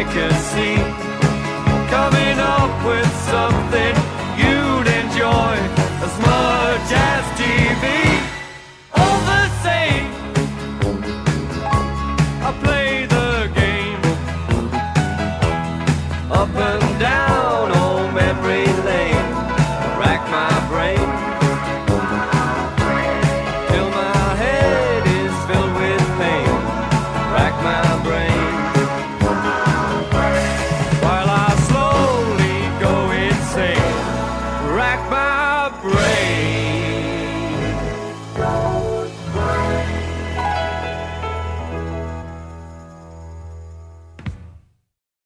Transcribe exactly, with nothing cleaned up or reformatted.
I could see coming up with something you'd enjoy as much as T V. All the same, I play the game up and down old memory lane, rack my brain till my head is filled with pain, rack my brain while I slowly go insane, rack my brain.